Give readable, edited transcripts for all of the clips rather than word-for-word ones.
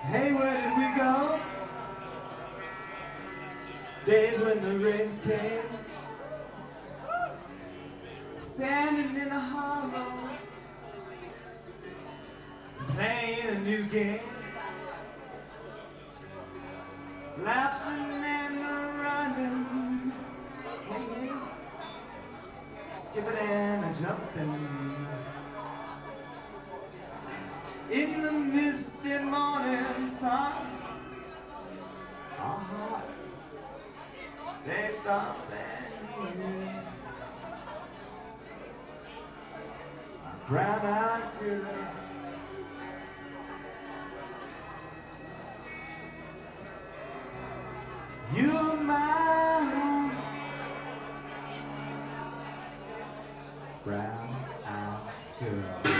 Hey, where did we go? Days when the rains came, standing in a hollow, playing a new game, laughing and running, hey, hey, skipping and jumping. In the misty morning sun, our hearts, they thought that you, a brown-eyed girl, you're my brown-eyed girl.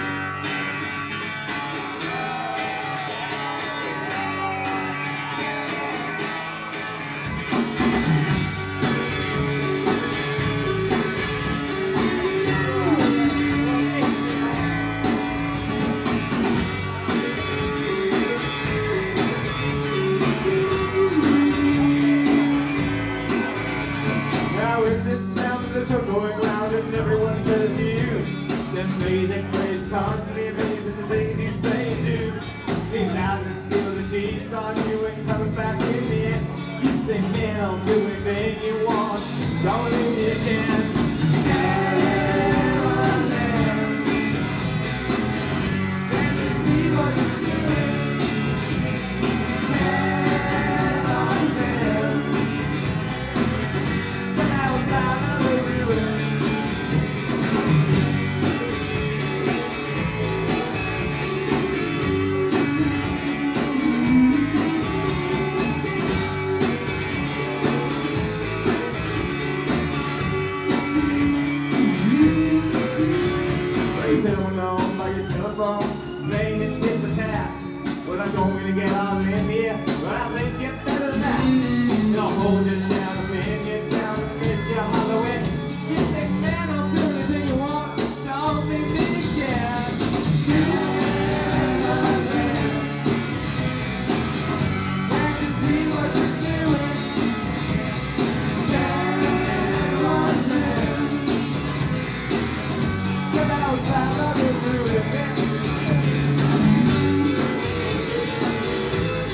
Are going round and everyone says you. Then amazing praise constantly amazing the things you say and do. He vows to steal the sheets on you and comes back in the end. You say, man, I'll do anything you want. Don't leave me again. Can you see what you're doing? Can I live? Step outside of the playing it tit for tat. Well, I'm going to get all in here, but I think you're better than that. I'll hold you down and pin you down and make you hollow in. You think, man, I'll do anything you want. Don't think that you can. Can't you see what you're doing? Step outside of your ruin.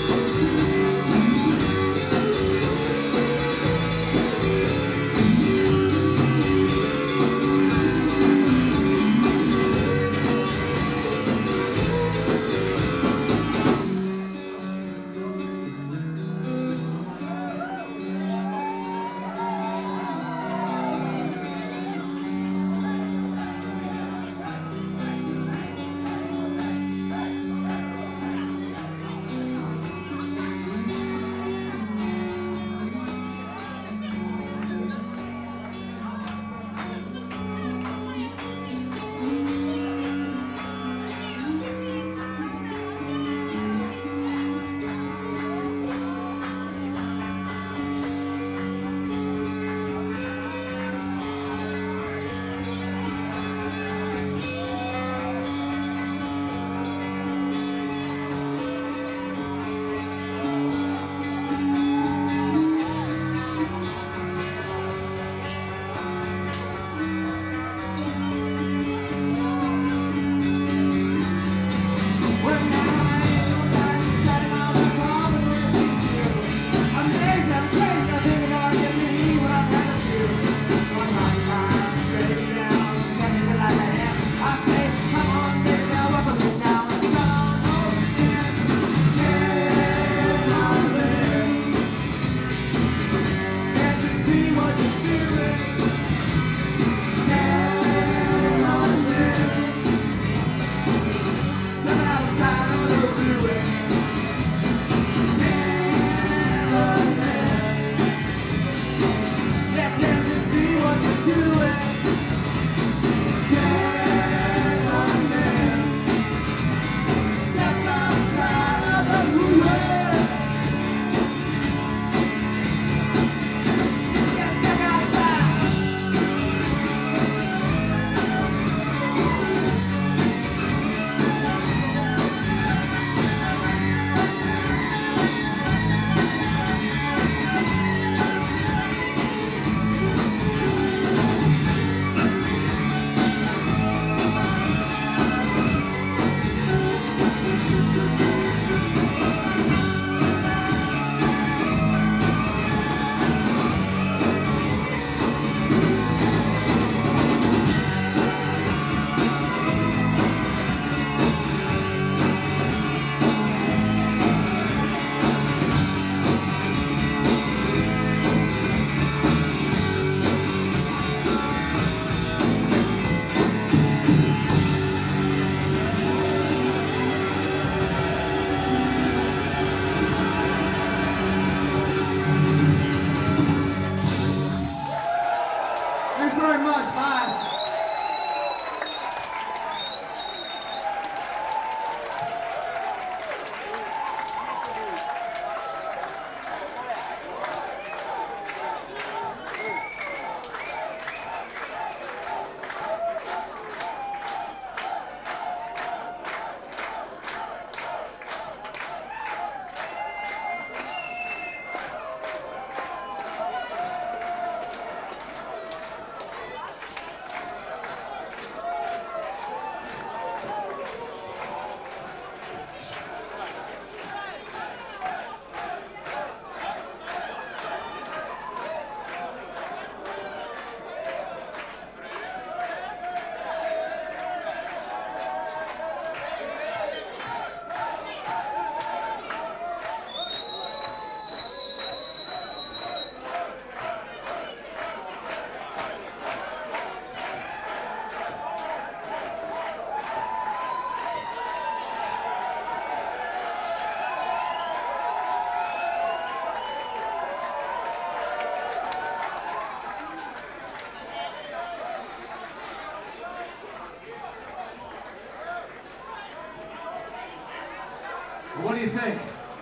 What do you think?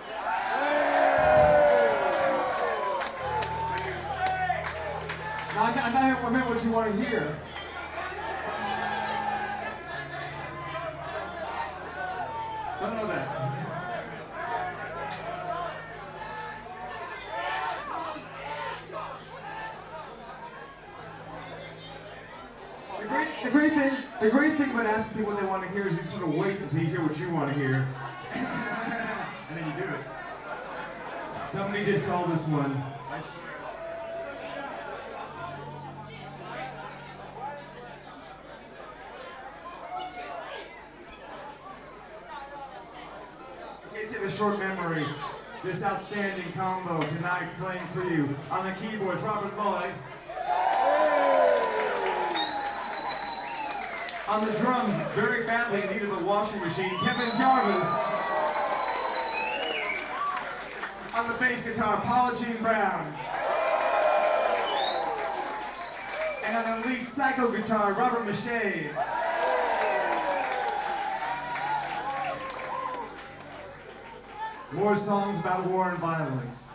Now, I meant what you want to hear. Don't know that. The great thing about asking people what they want to hear is you sort of wait until you hear what you want to hear. And then you do it. Somebody did call this one. I swear. In case you have a short memory, this outstanding combo tonight playing for you on the keyboards, Robert Loy. On the drums, very badly in need of a washing machine, Kevin Jarvis. On the bass guitar, Paula Jean Brown. And on the lead psycho guitar, Robert Mache. More songs about war and violence.